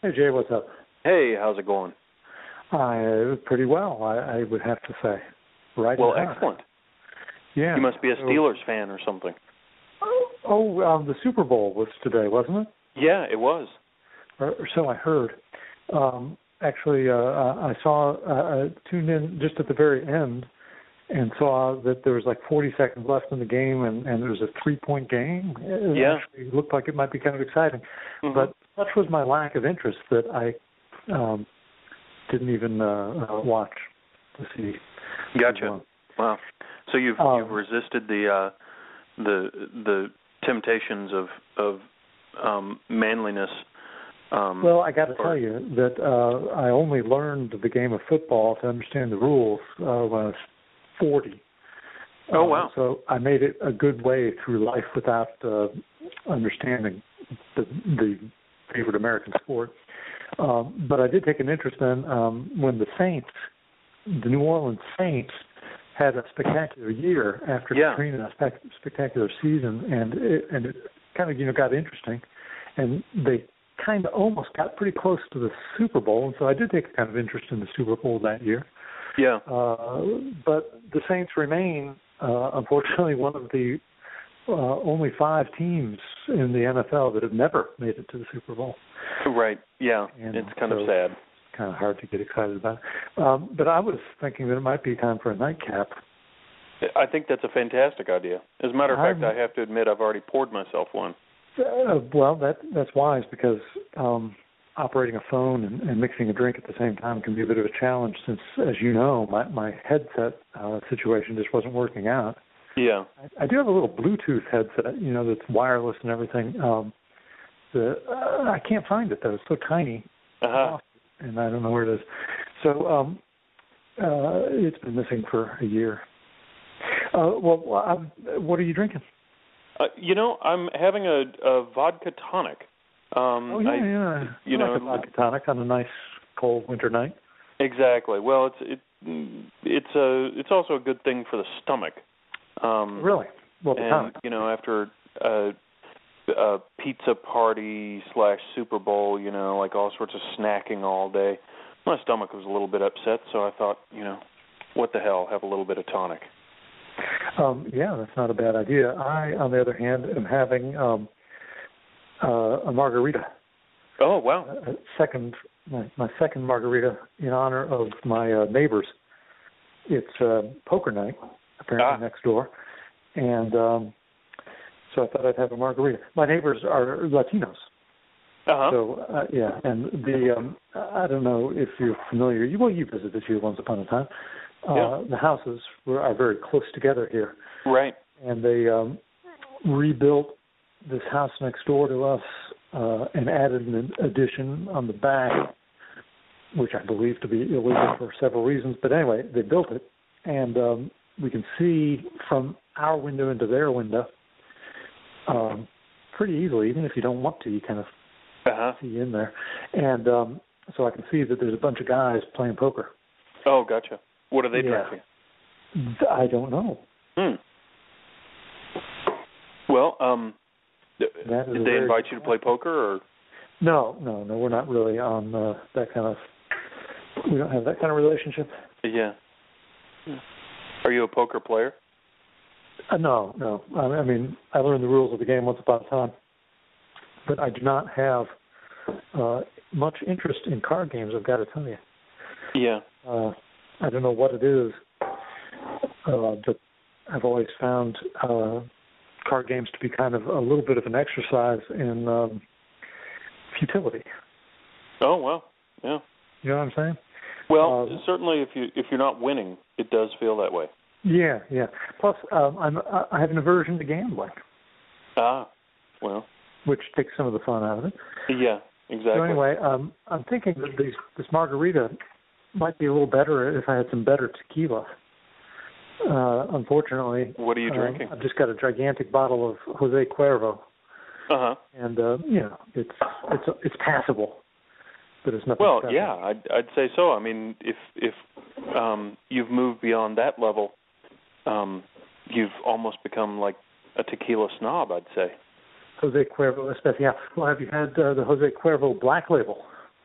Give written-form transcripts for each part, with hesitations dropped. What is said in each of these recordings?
Hey, Jay, what's up? Hey, how's it going? Pretty well, I would have to say. Right. Well, excellent. Yeah. You must be a Steelers fan or something. The Super Bowl was today, wasn't it? Yeah, it was. Or so I heard. Actually, I saw, tuned in just at the very end and saw that there was like 40 seconds left in the game, and there was a 3-point game. It actually looked like it might be kind of exciting. Mm-hmm. But such was my lack of interest that I didn't even watch to see. Gotcha. Wow. So you've resisted the temptations of manliness. Well, I got to tell you that I only learned the game of football to understand the rules when I was 40. Oh, wow. So I made it a good way through life without understanding the favorite American sport. But I did take an interest in when the New Orleans Saints, had a spectacular year after Katrina, a spectacular season, and it kind of got interesting, and they kind of almost got pretty close to the Super Bowl, and so I did take a kind of interest in the Super Bowl that year. Yeah. But the Saints remain, unfortunately, one of the only 5 teams in the NFL that have never made it to the Super Bowl. Right. Yeah. And it's kind of sad. Kind of hard to get excited about. But I was thinking that it might be time for a nightcap. I think that's a fantastic idea. As a matter of fact, I have to admit I've already poured myself one. Well, that's wise because operating a phone and mixing a drink at the same time can be a bit of a challenge since, as you know, my headset situation just wasn't working out. Yeah. I do have a little Bluetooth headset, that's wireless and everything. I can't find it, though. It's so tiny. Uh-huh. And I don't know where it is. So it's been missing for a year. What are you drinking? I'm having a vodka tonic. I like a vodka tonic on a nice cold winter night. Exactly. Well, it's also a good thing for the stomach. Really? Well, and after a pizza party / Super Bowl, like all sorts of snacking all day, my stomach was a little bit upset, so I thought, what the hell, have a little bit of tonic. That's not a bad idea. I, on the other hand, am having a margarita. Oh, wow. My second margarita in honor of my neighbors. It's poker night, apparently next door, and so I thought I'd have a margarita. My neighbors are Latinos. Uh-huh. So, and I don't know if you're familiar. You visited here once upon a time. The houses are very close together here. Right. And they rebuilt this house next door to us and added an addition on the back, which I believe to be illegal for several reasons. But anyway, they built it, and we can see from our window into their window pretty easily, even if you don't want to. You kind of see in there. And so I can see that there's a bunch of guys playing poker. Oh, gotcha. What are they drinking? I don't know. Well, did they invite you to play poker, or? No, we're not really on that kind of. We don't have that kind of relationship. Yeah. Are you a poker player? No. I mean, I learned the rules of the game once upon a time, but I do not have much interest in card games, I've got to tell you. Yeah. I don't know what it is, but I've always found card games to be kind of a little bit of an exercise in futility. Oh, well, yeah. You know what I'm saying? Well, certainly if you're not winning, it does feel that way. Yeah. Plus, I have an aversion to gambling. Well. Which takes some of the fun out of it. Yeah, exactly. So anyway, I'm thinking that this margarita might be a little better if I had some better tequila. Unfortunately. What are you drinking? I've just got a gigantic bottle of Jose Cuervo. Uh-huh. And, it's passable. But it's nothing well, special. Yeah, I'd say so. I mean, if you've moved beyond that level, you've almost become like a tequila snob, I'd say. Jose Cuervo Especial. Well, have you had the Jose Cuervo Black Label?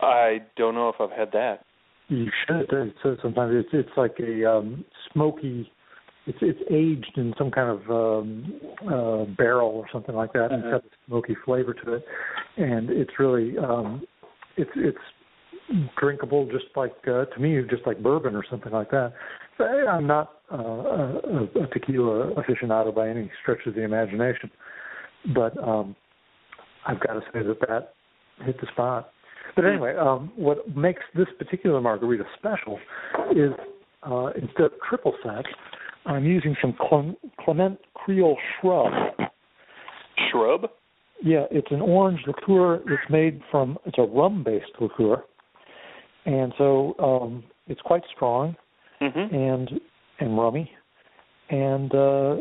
I don't know if I've had that. You should. So sometimes it's like a smoky. It's aged in some kind of barrel or something like that. And it's got a smoky flavor to it, and it's really it's drinkable, just like to me, just like bourbon or something like that. So I'm not a tequila aficionado by any stretch of the imagination, but I've got to say that hit the spot. But anyway, what makes this particular margarita special is instead of triple sec, I'm using some Clement Creole Shrub. Shrub? Yeah, it's an orange liqueur. It's a rum-based liqueur, and so it's quite strong and rummy and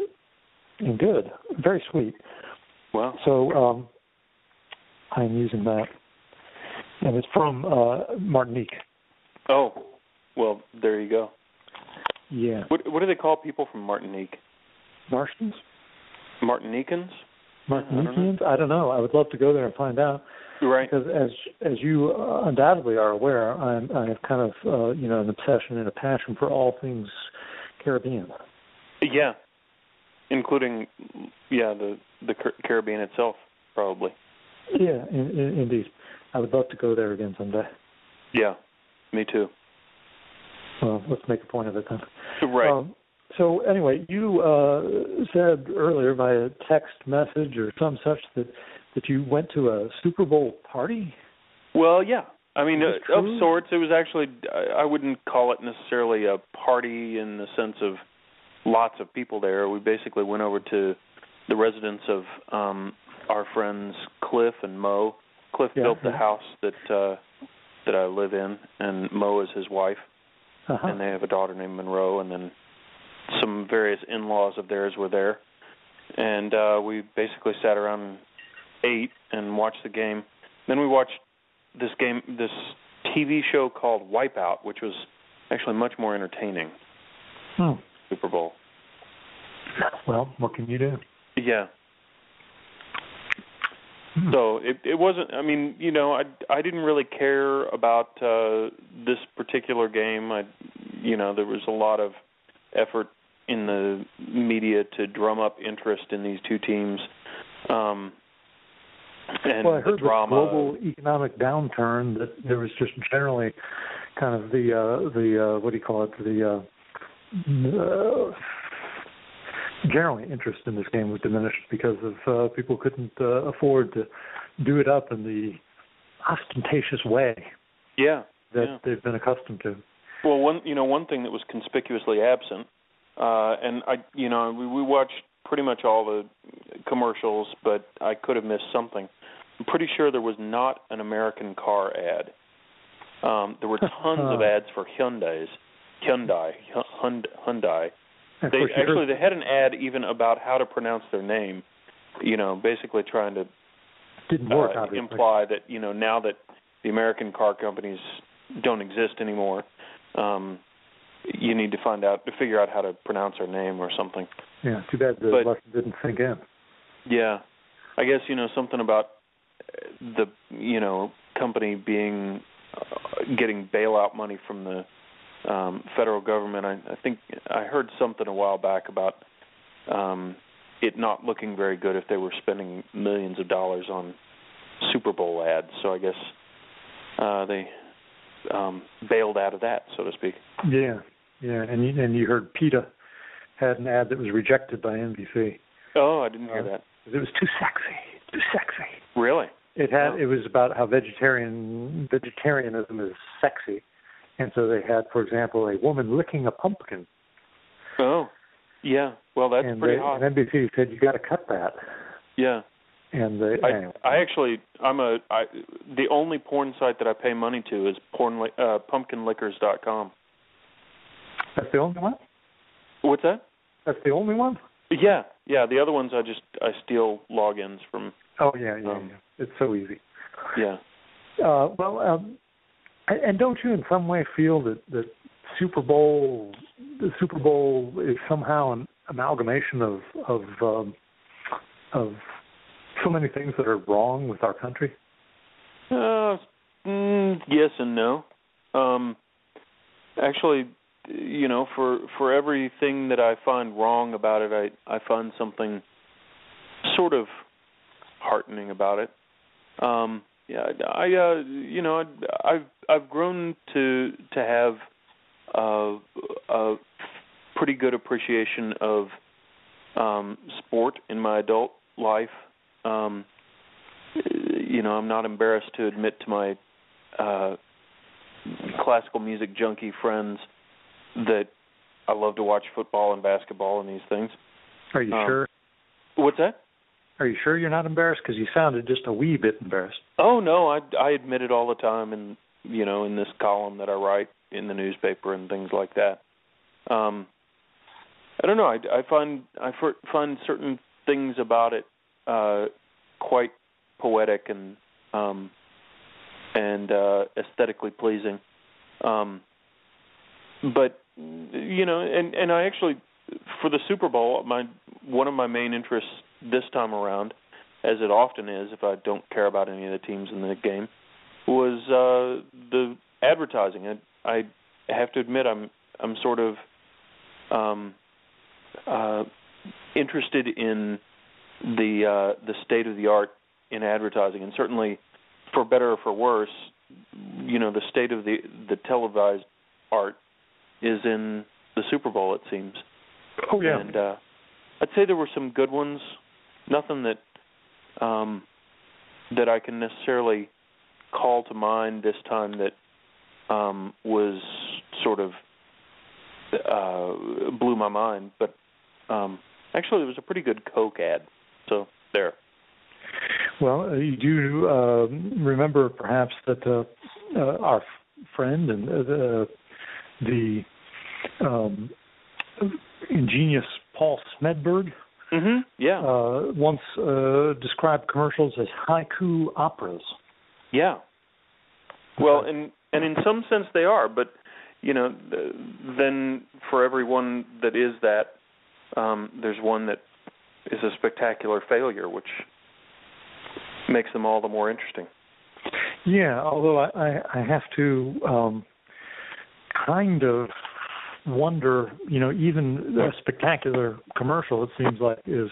good, very sweet. Wow. So I'm using that, and it's from Martinique. Oh, well, there you go. Yeah. What do they call people from Martinique? Martians? Martinicans? Martiniqueans? I don't know. I would love to go there and find out. Right. Because as you undoubtedly are aware, I have kind of an obsession and a passion for all things Caribbean. Yeah, including the Caribbean itself, probably. Yeah, indeed. I would love to go there again someday. Yeah, me too. Well, let's make a point of it then. Right. So anyway, you said earlier via text message or some such that you went to a Super Bowl party? Well, yeah. I mean, of sorts. It was actually, I wouldn't call it necessarily a party in the sense of lots of people there. We basically went over to the residence of our friends Cliff and Mo. Cliff built the house that I live in, and Mo is his wife. And they have a daughter named Monroe, and then some various in-laws of theirs were there. And we basically sat around and ate and watched the game. Then we watched this TV show called Wipeout, which was actually much more entertaining. Super Bowl. Well, what can you do? Yeah. So it wasn't, I mean, I didn't really care about this particular game. There was a lot of effort in the media to drum up interest in these two teams. And I heard the drama. The global economic downturn, that there was just generally kind of the what do you call it, generally interest in this game was diminished because of people couldn't afford to do it up in the ostentatious way that they've been accustomed to. Well, one thing that was conspicuously absent, and we watched pretty much all the commercials, but I could have missed something. I'm pretty sure there was not an American car ad. There were tons of ads for Hyundai. They had an ad even about how to pronounce their name, basically trying to imply that, now that the American car companies don't exist anymore, you need to figure out how to pronounce our name or something. Yeah, too bad the lesson didn't sink in. Yeah. I guess, something about the, company getting bailout money from the federal government. I think I heard something a while back about it not looking very good if they were spending millions of dollars on Super Bowl ads. So I guess they bailed out of that, so to speak. Yeah, and you heard PETA had an ad that was rejected by NBC. Oh, I didn't hear that. It was too sexy. Really? It was about how vegetarianism is sexy. And so they had, for example, a woman licking a pumpkin. Oh, yeah. Well, that's pretty hot. And NBC said, you got to cut that. Yeah. And the only porn site that I pay money to is pumpkinlickers.com. That's the only one? What's that? That's the only one? Yeah. The other ones I steal logins from. Oh yeah. It's so easy. Yeah. And don't you in some way feel that the Super Bowl is somehow an amalgamation of so many things that are wrong with our country? Yes and no. Actually, for everything that I find wrong about it, I find something sort of heartening about it. I've grown to have a pretty good appreciation of sport in my adult life. I'm not embarrassed to admit to my classical music junkie friends that I love to watch football and basketball and these things. Are you sure? What's that? Are you sure you're not embarrassed? Because you sounded just a wee bit embarrassed. Oh no, I admit it all the time, in this column that I write in the newspaper and things like that. I don't know. I find certain things about it quite poetic and aesthetically pleasing. But and I actually, for the Super Bowl, one of my main interests this time around, as it often is if I don't care about any of the teams in the game, was the advertising. I have to admit I'm sort of interested in the state of the art in advertising, and certainly, for better or for worse, the state of the televised art is in the Super Bowl, it seems. Oh yeah. And I'd say there were some good ones. Nothing that I can necessarily call to mind this time that was sort of blew my mind. But actually, it was a pretty good Coke ad. So there. Well, you do remember perhaps that our friend and the ingenious Paul Smedberg once described commercials as haiku operas. Yeah. Well, and in some sense they are, but then for everyone that is that, there's one that is a spectacular failure, which makes them all the more interesting. Yeah, although I have to kind of wonder, even a spectacular commercial, it seems like, is,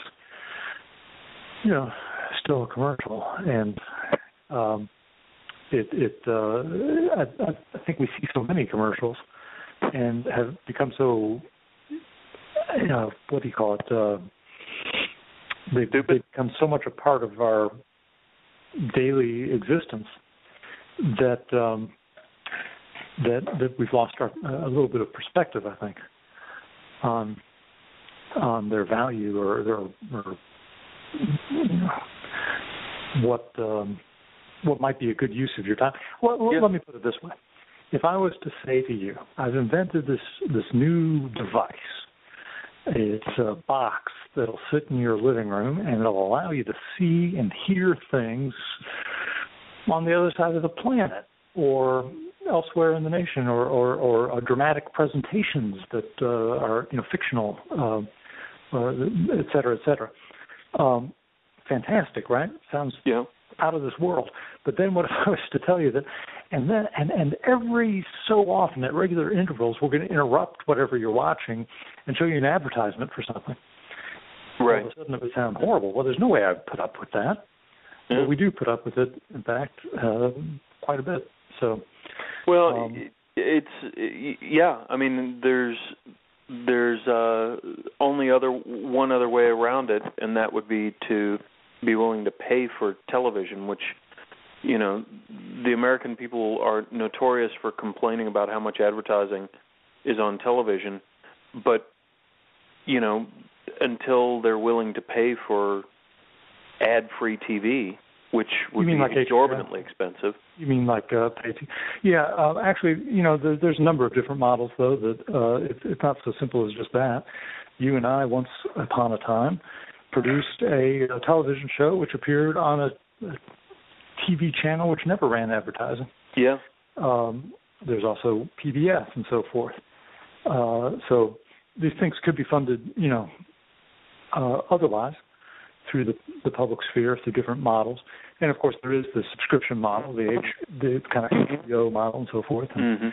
still a commercial. And I think we see so many commercials and have become so, what do you call it? They've become so much a part of our daily existence that that we've lost a little bit of perspective, I think, on their value or what might be a good use of your time. Well, let me put it this way: if I was to say to you, I've invented this new device. It's a box that'll sit in your living room and it'll allow you to see and hear things on the other side of the planet or elsewhere in the nation, or dramatic presentations that are fictional, et cetera, et cetera. Fantastic, right? Sounds out of this world. But then what if I was to tell you that, and every so often at regular intervals, we're going to interrupt whatever you're watching and show you an advertisement for something. Right. All of a sudden it would sound horrible. Well, there's no way I'd put up with that. Yeah. But we do put up with it, in fact, quite a bit. So. Well, I mean, there's only one other way around it, and that would be to be willing to pay for television, which, the American people are notorious for complaining about how much advertising is on television, but, until they're willing to pay for ad-free TV, which would be like exorbitantly expensive. You mean like pay TV? Yeah, actually, there's a number of different models, though, that it's not so simple as just that. You and I, once upon a time, produced a television show which appeared on a TV channel which never ran advertising. Yeah. There's also PBS and so forth. So these things could be funded, otherwise, through the public sphere, through different models. And of course, there is the subscription model, the kind of HBO model, and so forth. And,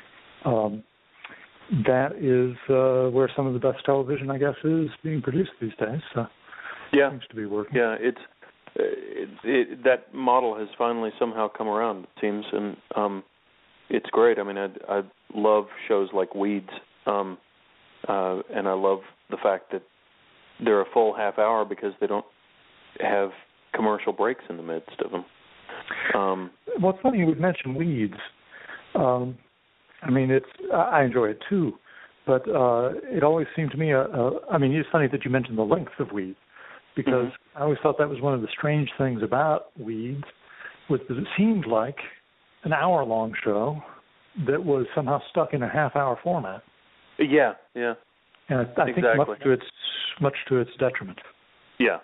that is where some of the best television, I guess, is being produced these days. So seems to be working. Yeah, that model has finally somehow come around, it seems, and it's great. I mean, I love shows like Weeds, and I love the fact that they're a full half hour because they don't have commercial breaks in the midst of them. Well, it's funny you would mention Weeds. I mean, I enjoy it too, but it always seemed to me. I mean, it's funny that you mentioned the length of Weeds, because I always thought that was one of the strange things about Weeds, was that it seemed like an hour-long show that was somehow stuck in a half-hour format. Yeah. And I think much to its detriment. Yeah,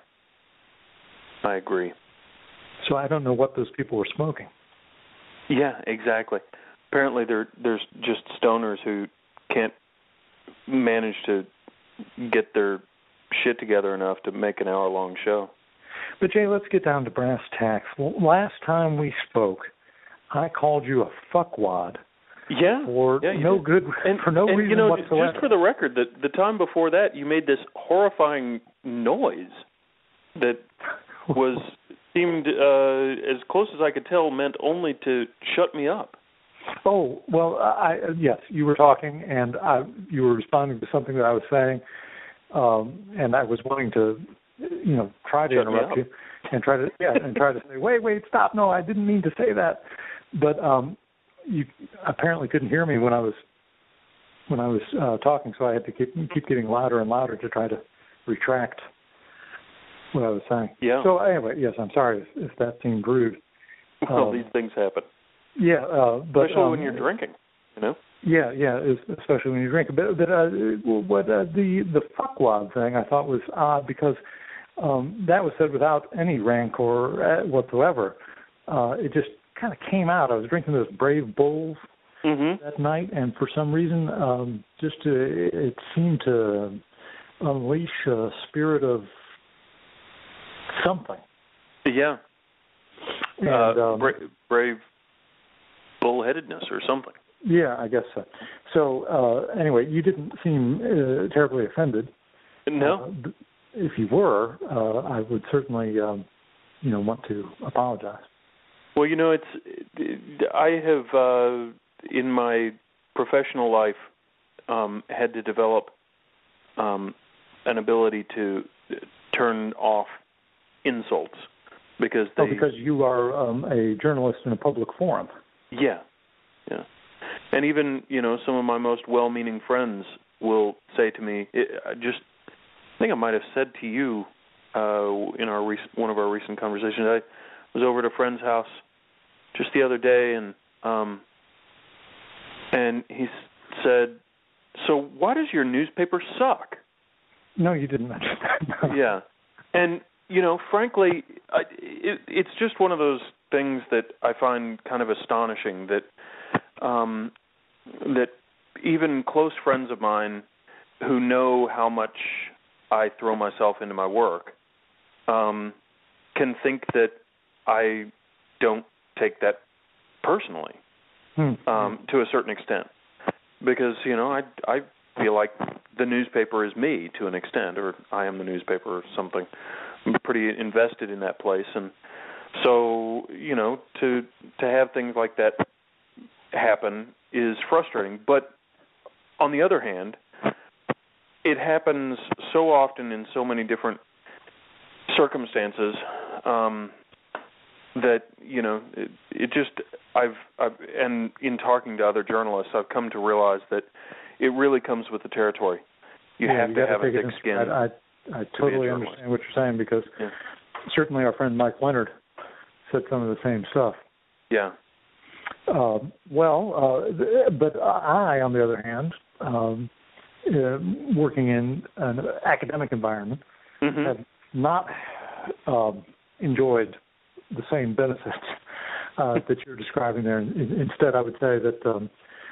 I agree. So I don't know what those people were smoking. Yeah, exactly. Apparently there's just stoners who can't manage to get their shit together enough to make an hour-long show. But, Jay, let's get down to brass tacks. Well, last time we spoke, I called you a fuckwad. Yeah. For no reason whatsoever. Just for the record, the time before that, you made this horrifying noise that seemed, as close as I could tell, meant only to shut me up. Oh, well, yes, you were talking, and you were responding to something that I was saying, and I was wanting to, try to interrupt you and try to say, wait, stop, no, I didn't mean to say that, but you apparently couldn't hear me when I was talking, so I had to keep getting louder and louder to try to retract what I was saying. Yeah. So anyway, yes, I'm sorry if that seemed rude. Well, these things happen. Yeah, but especially when you're drinking, Yeah, especially when you're drinking. But the fuckwad thing I thought was odd because that was said without any rancor whatsoever. It just kind of came out. I was drinking those Brave Bulls that night, and for some reason, it seemed to unleash a spirit of something. Yeah. And, brave bullheadedness or something. Yeah, I guess so. So anyway, you didn't seem terribly offended. No. If you were, I would certainly, want to apologize. Well, I have in my professional life had to develop an ability to turn off insults because you are a journalist in a public forum. Yeah. And even, some of my most well-meaning friends will say to me, I think I might have said to you in one of our recent conversations, I was over at a friend's house just the other day, and he said, "So why does your newspaper suck?" No, you didn't mention that. No. Yeah. And, frankly, it's just one of those things that I find kind of astonishing that that even close friends of mine who know how much I throw myself into my work can think that I don't take that personally to a certain extent. Because, I feel like the newspaper is me to an extent, or I am the newspaper or something. I'm pretty invested in that place. And so, to have things like that happen is frustrating. But on the other hand, it happens so often in so many different circumstances that, and in talking to other journalists, I've come to realize that it really comes with the territory. You have to have a thick skin. I totally understand what you're saying because certainly our friend Mike Leonard said some of the same stuff. Yeah. But I, on the other hand, working in an academic environment, have not enjoyed the same benefits that you're describing there. Instead, I would say that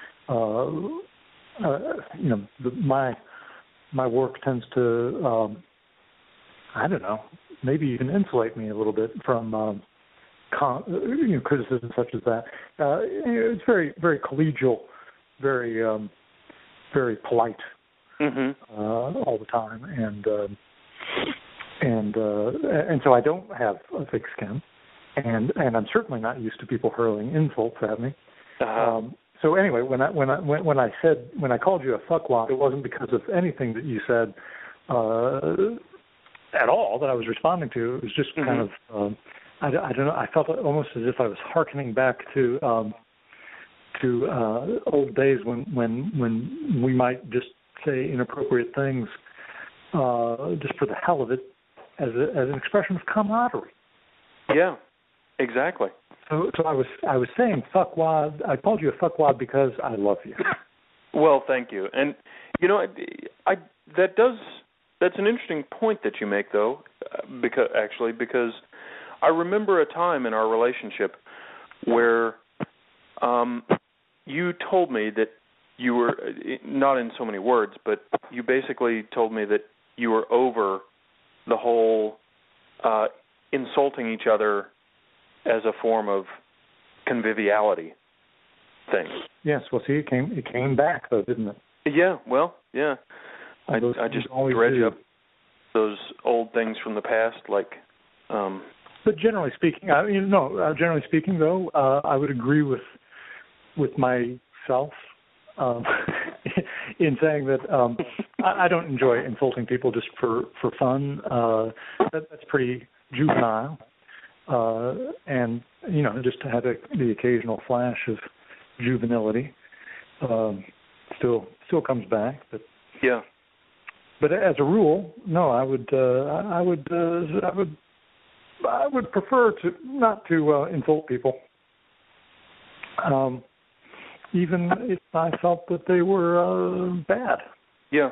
my work tends to I don't know, maybe even insulate me a little bit from criticism such as that. It's very, very collegial, very, very polite all the time, and so I don't have a thick skin, and I'm certainly not used to people hurling insults at me. So anyway, when I called you a fuckwad, it wasn't because of anything that you said at all that I was responding to. It was just kind of I don't know. I felt almost as if I was hearkening back to old days when we might just say inappropriate things just for the hell of it, as an expression of camaraderie. Yeah, exactly. So I was saying fuckwad. I called you a fuckwad because I love you. Well, thank you. And that's an interesting point that you make, though, because I remember a time in our relationship where you told me that you were, not in so many words, but you basically told me that you were over the whole insulting each other as a form of conviviality thing. Yes, well, see, it came back, though, didn't it? Yeah, well, yeah. I just dredge up those old things from the past, like. But generally speaking, though, I would agree with myself in saying that I don't enjoy insulting people just for fun. That's pretty juvenile, and just to have the occasional flash of juvenility still comes back. But yeah. But as a rule, no, I would prefer to not to insult people, even if I felt that they were bad. Yeah.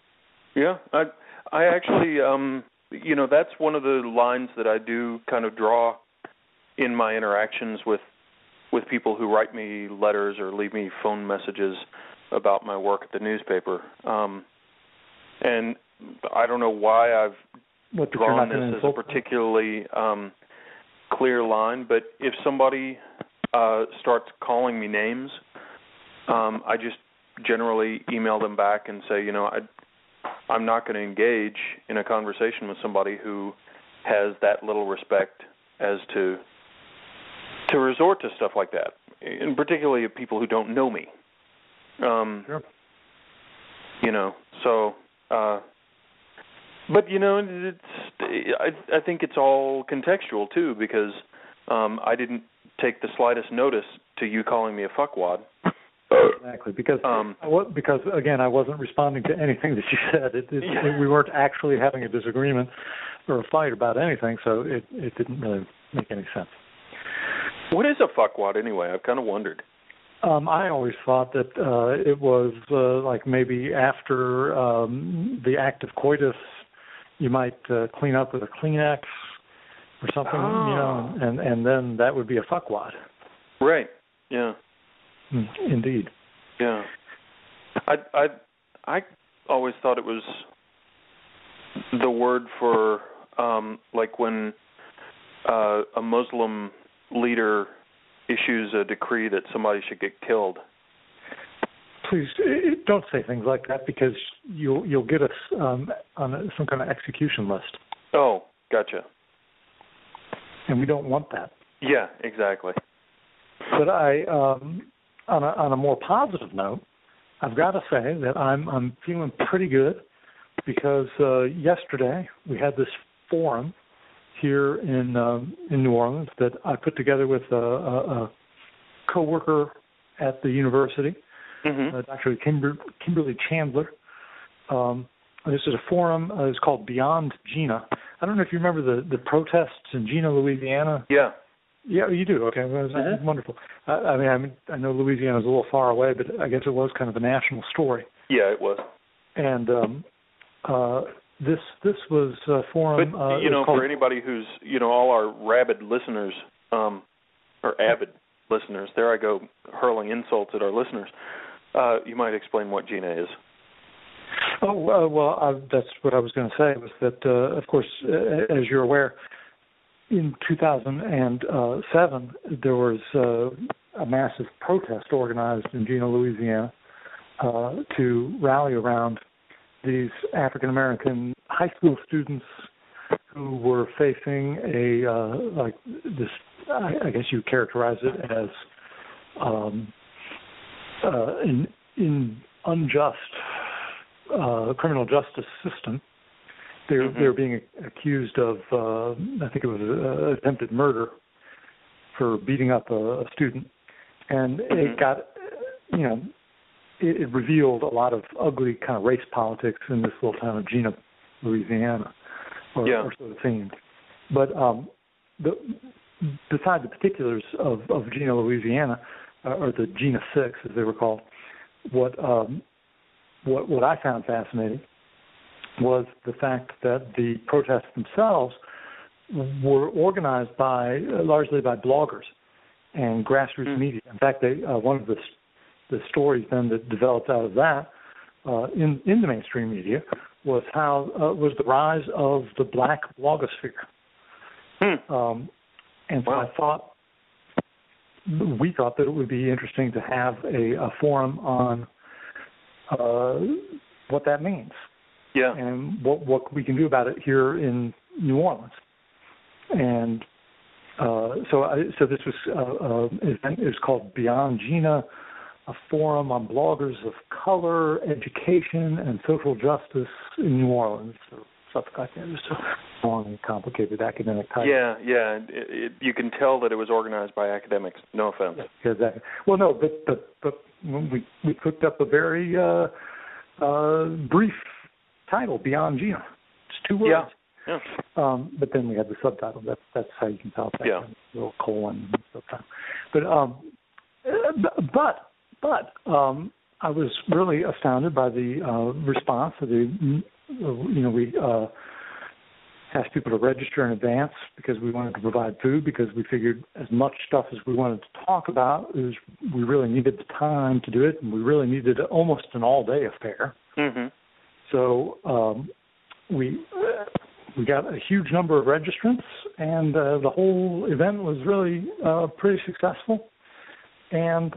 I actually, that's one of the lines that I do kind of draw in my interactions with people who write me letters or leave me phone messages about my work at the newspaper. And I don't know why I've drawn this as a particularly clear line, but if somebody starts calling me names, I just generally email them back and say, I'm not going to engage in a conversation with somebody who has that little respect as to resort to stuff like that, and particularly of people who don't know me. Sure. So. But I think it's all contextual too, because I didn't take the slightest notice to you calling me a fuckwad. Exactly, because again, I wasn't responding to anything that you said. We weren't actually having a disagreement or a fight about anything, so it didn't really make any sense. What is a fuckwad anyway? I've kind of wondered. I always thought that it was like maybe after the act of coitus, you might clean up with a Kleenex or something, and then that would be a fuckwad. Right. Yeah. Indeed. Yeah. I always thought it was the word for like when a Muslim leader issues a decree that somebody should get killed. Please don't say things like that, because you'll get us on some kind of execution list. Oh, gotcha. And we don't want that. Yeah, exactly. But I, on a more positive note, I've got to say that I'm feeling pretty good, because yesterday we had this forum here in New Orleans that I put together with a coworker at the university, Dr. Kimberly Chandler. This is a forum. It's called Beyond Gina. I don't know if you remember the protests in Gina, Louisiana. Yeah. Yeah, you do. Okay, well, that's wonderful. I know Louisiana is a little far away, but I guess it was kind of a national story. Yeah, it was. And this was a forum. But for anybody who's all our rabid listeners, or avid listeners, there I go hurling insults at our listeners. You might explain what Gina is. Oh, well, that's what I was going to say, was that, of course, as you're aware, in 2007, there was a massive protest organized in Jena, Louisiana, to rally around these African American high school students who were facing I guess you characterize it as an unjust criminal justice system. They're being accused of, I think it was attempted murder for beating up a student, and it got, it revealed a lot of ugly kind of race politics in this little town of Jena, Louisiana, or sort of themed. But beside the particulars of Jena, Louisiana, or the Jena Six, as they were called, what I found fascinating was the fact that the protests themselves were organized largely by bloggers and grassroots media. In fact, one of the stories then that developed out of that in the mainstream media was the rise of the black blogosphere. And so we thought that it would be interesting to have a forum on what that means. Yeah. And what we can do about it here in New Orleans. And so this was an event. It was called Beyond Jena, a forum on bloggers of color, education, and social justice in New Orleans. So something like that. It was a long and complicated academic title. Yeah. You can tell that it was organized by academics. No offense. Yeah, exactly. Well, no, but we cooked up a very brief title, Beyond Jena. It's 2 words. Yeah. But then we had the subtitle. That's how you can tell. Yeah. Little colon and stuff. But I was really astounded by the response. We asked people to register in advance because we wanted to provide food, because we figured as much stuff as we wanted to talk about, we really needed the time to do it, and we really needed almost an all-day affair. Mm-hmm. So we got a huge number of registrants, and the whole event was really pretty successful. And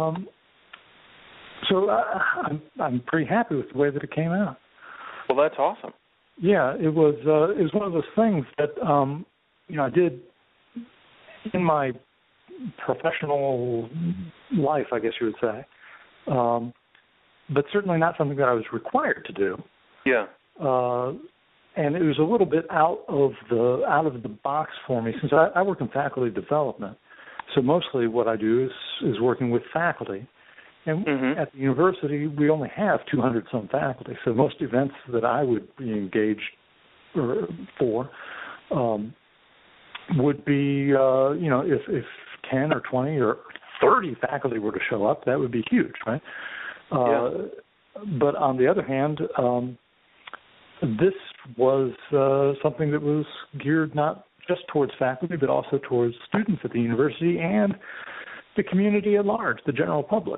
so I'm pretty happy with the way that it came out. Well, that's awesome. Yeah, it was one of those things that I did in my professional life, I guess you would say, but certainly not something that I was required to do. Yeah. And it was a little bit out of the box for me, since I work in faculty development. So mostly what I do is working with faculty. And at the university, we only have 200-some faculty. So most events that I would be engaged for would be, if 10 or 20 or 30 faculty were to show up, that would be huge, right? But on the other hand, this was something that was geared not just towards faculty, but also towards students at the university and the community at large, the general public.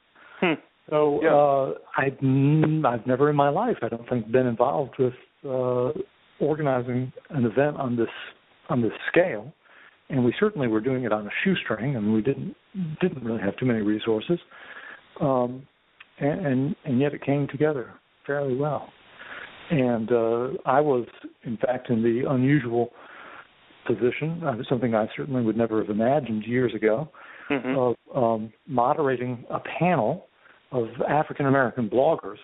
So I've never in my life, I don't think, been involved with organizing an event on this scale, and we certainly were doing it on a shoestring, and we didn't really have too many resources, and yet it came together fairly well. And I was, in fact, in the unusual position, something I certainly would never have imagined years ago, of moderating a panel of African American bloggers,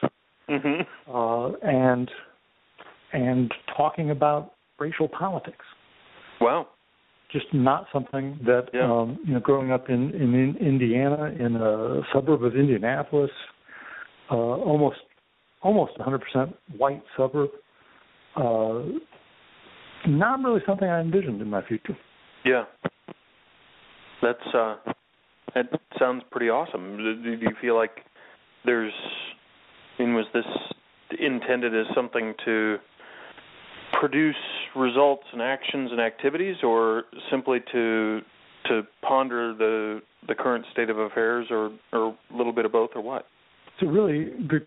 and talking about racial politics. Wow! Just not something that growing up in Indiana, in a suburb of Indianapolis, almost 100% white suburb. Not really something I envisioned in my future. Yeah. That sounds pretty awesome. Do you feel like was this intended as something to produce results and actions and activities, or simply to ponder the current state of affairs, or a little bit of both, or what? It's a really good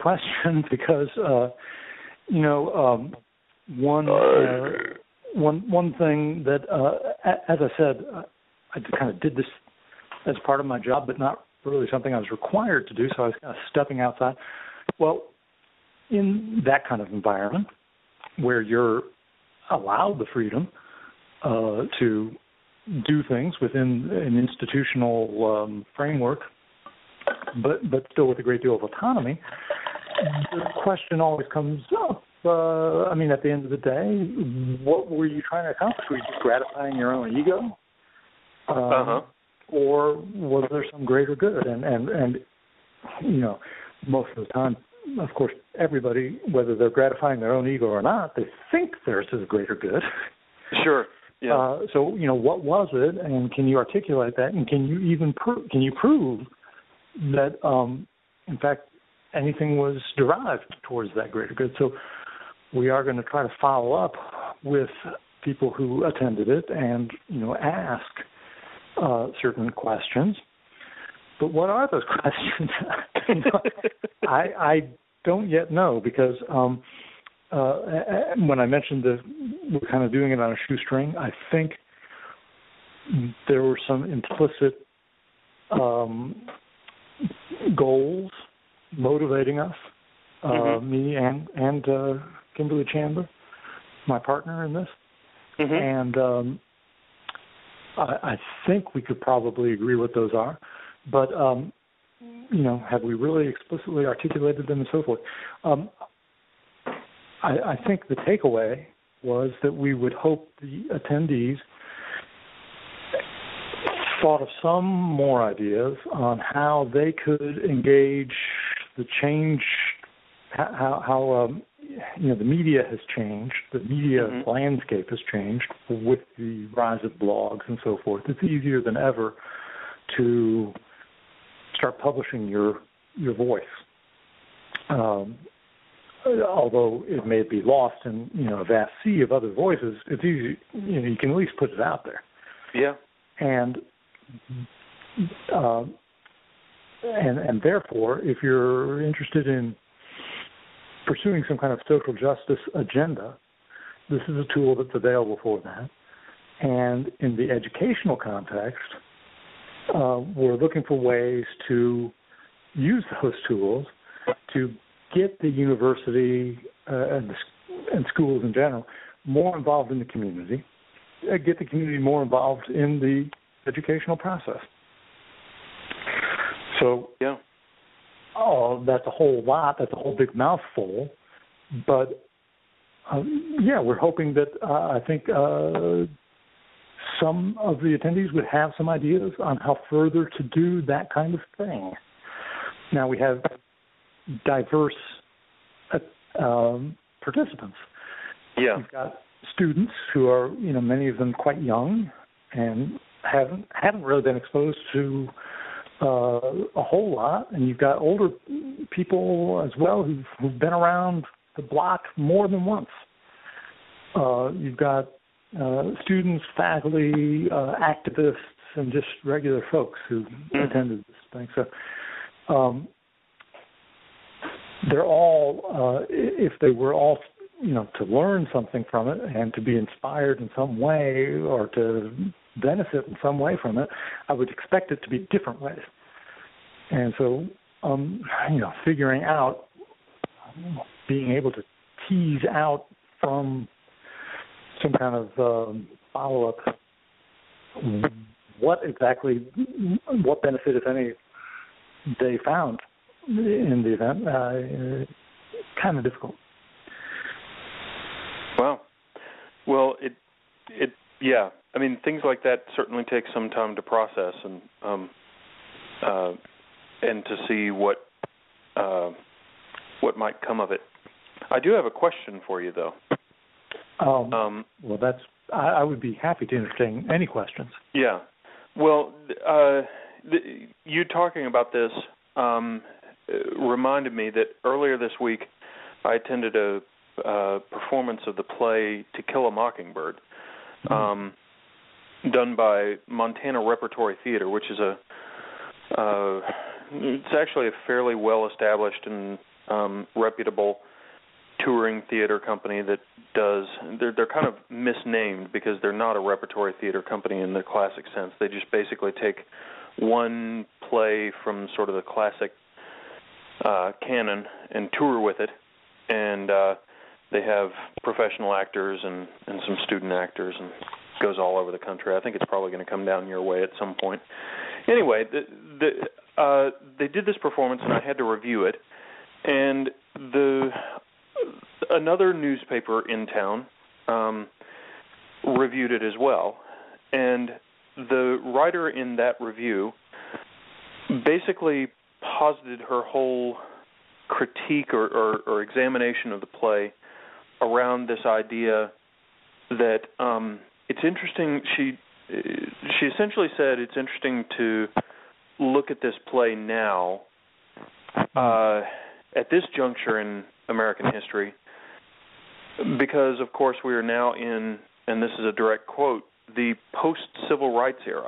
one thing that, as I said, I kind of did this as part of my job, but not really something I was required to do, so I was kind of stepping outside. Well, in that kind of environment where you're allowed the freedom to do things within an institutional framework, but still with a great deal of autonomy, the question always comes up. At the end of the day, what were you trying to accomplish? Were you just gratifying your own ego? Or was there some greater good? And most of the time, of course, everybody, whether they're gratifying their own ego or not, they think there's a greater good. Sure. Yeah. So, what was it, and can you articulate that, and can you even prove that, in fact, anything was derived towards that greater good? So we are going to try to follow up with people who attended it and, ask certain questions. But what are those questions? I don't yet know, because when I mentioned that we're kind of doing it on a shoestring, I think there were some implicit goals motivating us, me and Kimberly Chandler, my partner in this. And I think we could probably agree what those are. But, have we really explicitly articulated them and so forth? I think the takeaway was that we would hope the attendees thought of some more ideas on how they could engage the change, how the media has changed, the media landscape has changed with the rise of blogs and so forth. It's easier than ever to start publishing your voice. Although it may be lost in a vast sea of other voices, it's easy. You can at least put it out there. Yeah. And therefore, if you're interested in pursuing some kind of social justice agenda, this is a tool that's available for that. And in the educational context, we're looking for ways to use those tools to get the university and schools in general more involved in the community, get the community more involved in the educational process. So, yeah. That's a whole lot. That's a whole big mouthful. But, we're hoping that I think some of the attendees would have some ideas on how further to do that kind of thing. Now, we have diverse participants. Yeah. We've got students who are, many of them quite young and haven't really been exposed to a whole lot, and you've got older people as well who've been around the block more than once. You've got students, faculty, activists, and just regular folks who attended this thing. So they're all, if they were all, to learn something from it and to be inspired in some way or to benefit in some way from it, I would expect it to be different ways. And so, figuring out, being able to tease out from some kind of follow-up what benefit, if any, they found in the event, kind of difficult. Wow. Well, yeah. I mean, things like that certainly take some time to process and to see what might come of it. I do have a question for you, though. Well, I would be happy to entertain any questions. Yeah. Well, you talking about this reminded me that earlier this week I attended a performance of the play To Kill a Mockingbird, done by Montana Repertory Theater, which is it's actually a fairly well-established and reputable touring theater company that does. They're kind of misnamed because they're not a repertory theater company in the classic sense. They just basically take one play from sort of the classic canon and tour with it, and they have professional actors and some student actors, and goes all over the country. I think it's probably going to come down your way at some point. Anyway, they did this performance, and I had to review it, and another newspaper in town reviewed it as well, and the writer in that review basically posited her whole critique or examination of the play around this idea that it's interesting. She essentially said it's interesting to look at this play now at this juncture in American history because, of course, we are now in, and this is a direct quote, the post-civil rights era.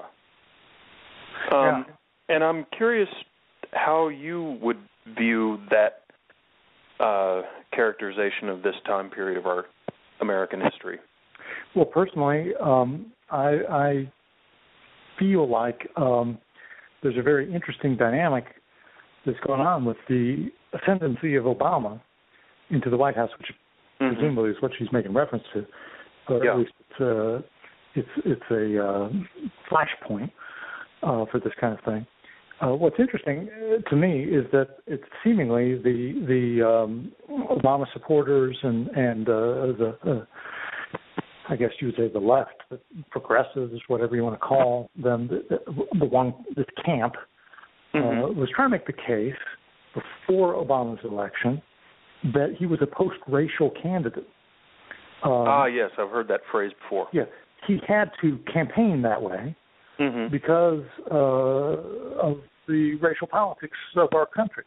And I'm curious how you would view that characterization of this time period of our American history. Well, personally, I feel like there's a very interesting dynamic that's going on with the ascendancy of Obama into the White House, which presumably is what she's making reference to. But at least it's a flashpoint for this kind of thing. What's interesting to me is that it's seemingly the Obama supporters and the I guess you would say the left, the progressives, whatever you want to call them, this camp was trying to make the case before Obama's election that he was a post-racial candidate. Yes, I've heard that phrase before. Yeah, he had to campaign that way because of the racial politics of our country.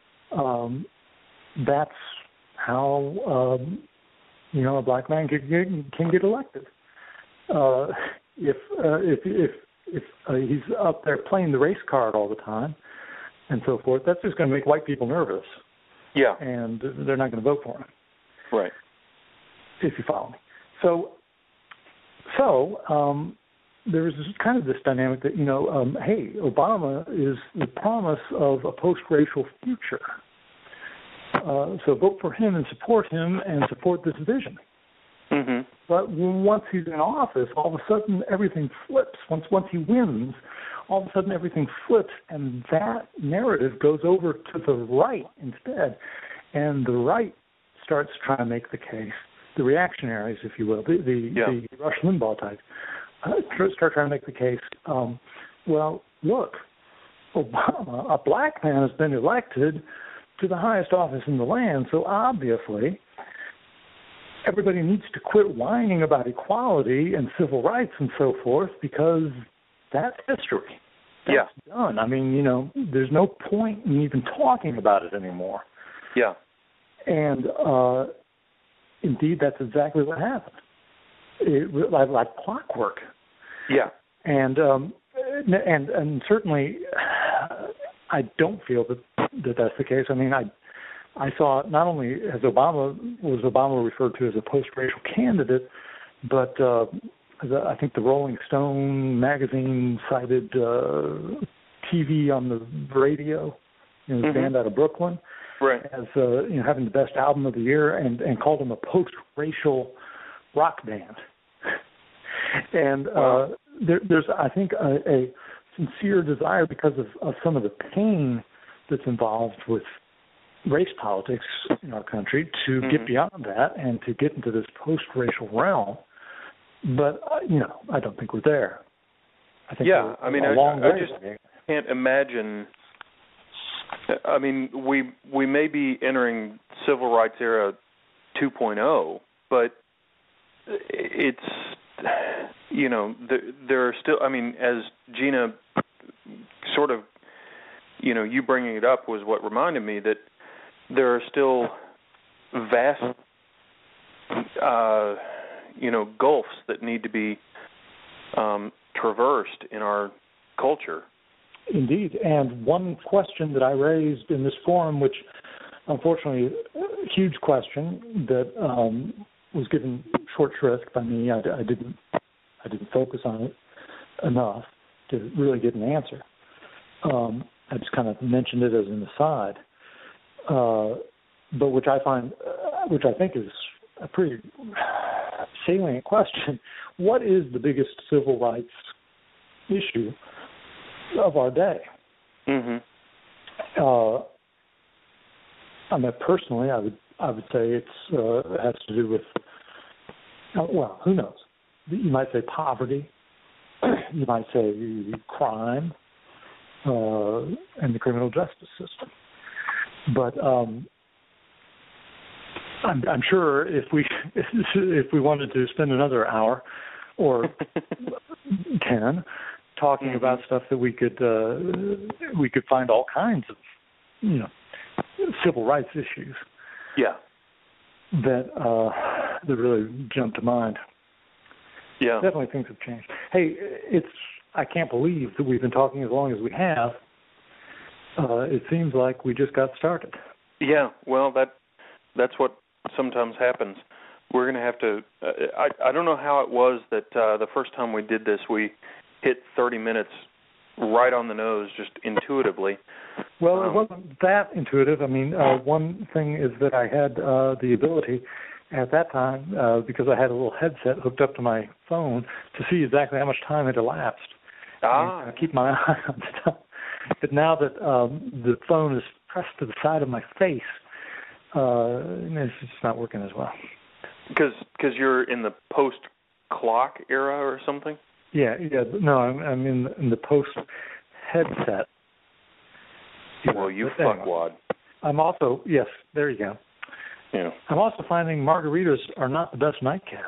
That's how a black man can get elected. If he's up there playing the race card all the time and so forth, that's just going to make white people nervous. Yeah, and they're not going to vote for him. Right. If you follow me. So there's kind of this dynamic that, hey, Obama is the promise of a post-racial future. So vote for him and support this vision. But once he's in office, all of a sudden everything flips. Once he wins, all of a sudden everything flips, and that narrative goes over to the right instead. And the right starts trying to make the case. The reactionaries, if you will, the Rush Limbaugh type, start trying to make the case. Well, look, Obama, a black man, has been elected to the highest office in the land, so obviously everybody needs to quit whining about equality and civil rights and so forth, because that's history. That's done. I mean, there's no point in even talking about it anymore. Yeah. And indeed, that's exactly what happened. Like clockwork. Yeah. And certainly, I don't feel that that's the case. I mean, I saw not only was Obama referred to as a post-racial candidate, but I think the Rolling Stone magazine cited TV on the radio, the band out of Brooklyn, right, as having the best album of the year, and called them a post-racial rock band. And there's, I think, a sincere desire, because of some of the pain that's involved with race politics in our country, to get beyond that and to get into this post-racial realm. But I don't think we're there. I think we're a long way. I just can't imagine. I mean, we may be entering civil rights era 2.0, but it's there are still. I mean, as Gina sort of, you bringing it up was what reminded me that there are still vast, gulfs that need to be traversed in our culture. Indeed. And one question that I raised in this forum, which unfortunately, a huge question that was given short shrift by me. I didn't focus on it enough to really get an answer. I just kind of mentioned it as an aside, but which I think is a pretty salient question. What is the biggest civil rights issue of our day? Mm-hmm. I mean, personally, I would say it has to do with, well, who knows? You might say poverty. You might say crime and the criminal justice system. But I'm sure if we wanted to spend another hour or 10 talking mm-hmm. about stuff that we could find all kinds of civil rights issues. Yeah. That really jumped to mind. Yeah. Definitely things have changed. Hey, I can't believe that we've been talking as long as we have. It seems like we just got started. Yeah, well, that's what sometimes happens. We're going to have to, I don't know how it was that the first time we did this, we hit 30 minutes right on the nose, just intuitively. Well, it wasn't that intuitive. I mean, one thing is that I had the ability at that time, because I had a little headset hooked up to my phone, to see exactly how much time had elapsed. And keep my eye on stuff. But now that the phone is pressed to the side of my face, it's just not working as well. Because you're in the post-clock era or something? Yeah. No, I'm in the post-headset. Well, you fuckwad. I'm also, yes, there you go. Yeah. I'm also finding margaritas are not the best nightcap.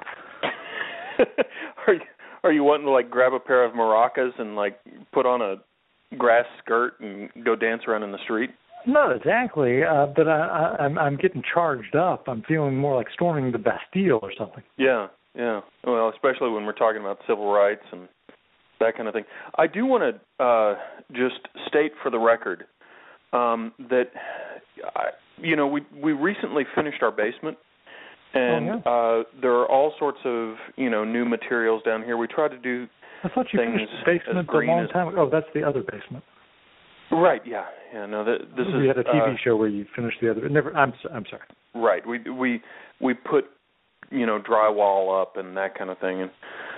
Are you wanting to like grab a pair of maracas and like put on a grass skirt and go dance around in the street? Not exactly, but I'm getting charged up. I'm feeling more like storming the Bastille or something. Yeah. Well, especially when we're talking about civil rights and that kind of thing. I do want to just state for the record that we recently finished our basement, and there are all sorts of new materials down here. We try to do. I thought you finished the basement a long time ago. Oh, that's the other basement. Right. Yeah. No. This is. We had a TV show where you finished the other. Never. I'm sorry. Right. We put drywall up and that kind of thing,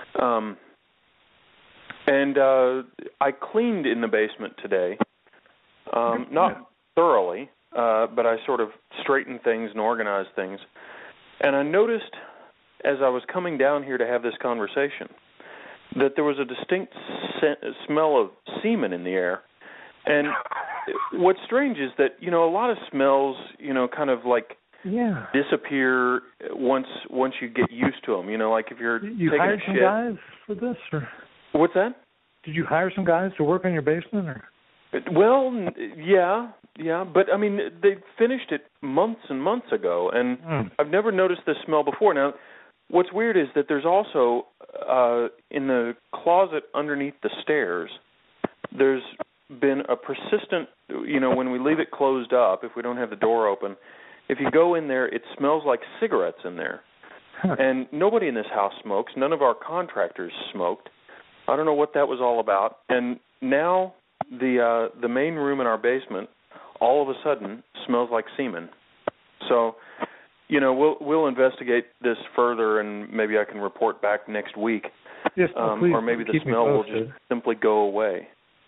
and I cleaned in the basement today. Not thoroughly, but I sort of straightened things and organized things. And I noticed as I was coming down here to have this conversation that there was a distinct smell of semen in the air. And what's strange is that, a lot of smells, kind of like disappear once you get used to them. Like if you're taking a shit. You hired some guys for this? Or? What's that? Did you hire some guys to work on your basement? Or? Well, yeah, but I mean, they finished it months and months ago, and I've never noticed this smell before. Now, what's weird is that there's also, in the closet underneath the stairs, there's been a persistent, when we leave it closed up, if we don't have the door open, if you go in there, it smells like cigarettes in there. And nobody in this house smokes. None of our contractors smoked. I don't know what that was all about. And now the main room in our basement all of a sudden smells like semen. So, we'll investigate this further, and maybe I can report back next week. Yes, please, or maybe the smell will just simply go away.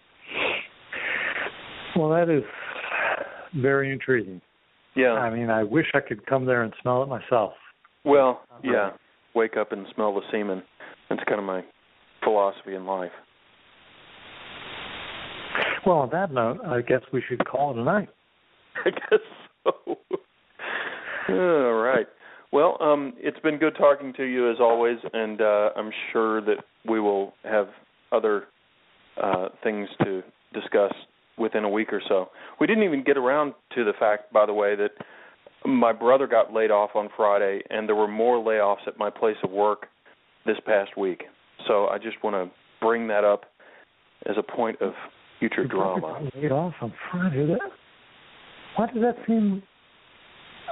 Well, that is very intriguing. Yeah. I mean, I wish I could come there and smell it myself. Well, yeah. Wake up and smell the semen. That's kind of my philosophy in life. Well, on that note, I guess we should call it a night. I guess so. All right. Well, it's been good talking to you as always, and I'm sure that we will have other things to discuss within a week or so. We didn't even get around to the fact, by the way, that my brother got laid off on Friday, and there were more layoffs at my place of work this past week. So I just want to bring that up as a point of future drama. Laid off on Friday. Why does that seem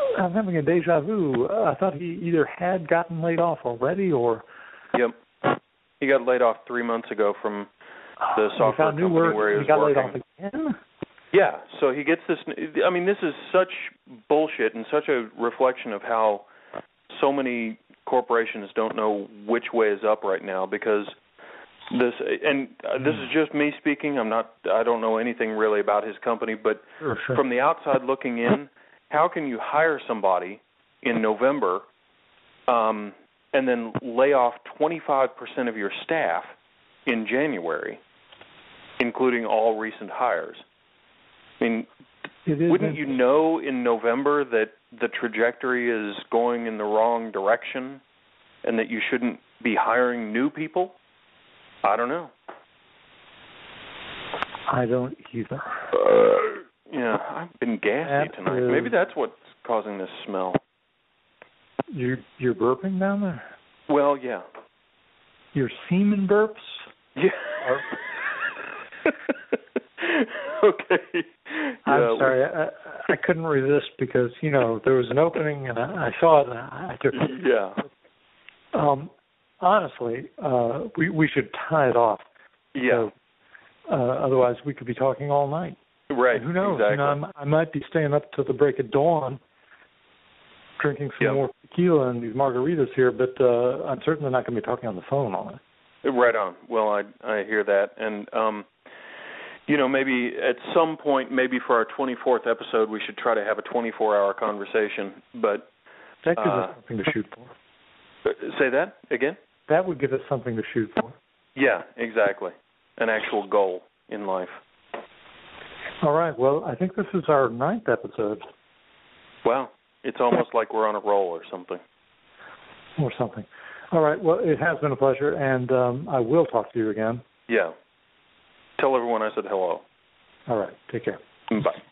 I'm having a deja vu. I thought he either had gotten laid off already or... Yep. He got laid off 3 months ago from the software company where he was got working. Laid off again? Yeah, so he gets this... I mean, this is such bullshit and such a reflection of how so many corporations don't know which way is up right now, because this... And this is just me speaking. I don't know anything really about his company, but Sure. From the outside looking in, how can you hire somebody in November and then lay off 25% of your staff in January, including all recent hires? I mean, wouldn't you know in November that the trajectory is going in the wrong direction and that you shouldn't be hiring new people? I don't know. I don't either. Yeah, I've been gassy tonight. Maybe that's what's causing this smell. You're burping down there? Well, yeah. Your semen burps? Yeah. Okay. I'm sorry. I couldn't resist because, there was an opening and I saw it and I took it. Yeah. Honestly, we should tie it off. Yeah. Otherwise, we could be talking all night. Right. And who knows? Exactly. I might be staying up till the break of dawn, drinking some more tequila and these margaritas here, but I'm certainly not going to be talking on the phone all night. Right on. Well, I hear that. And, maybe at some point, maybe for our 24th episode, we should try to have a 24-hour conversation. But that gives us something to shoot for. Say that again? That would give us something to shoot for. Yeah, exactly. An actual goal in life. All right. Well, I think this is our 9th episode. Wow. It's almost like we're on a roll or something. All right. Well, it has been a pleasure, and I will talk to you again. Yeah. Tell everyone I said hello. All right. Take care. Bye.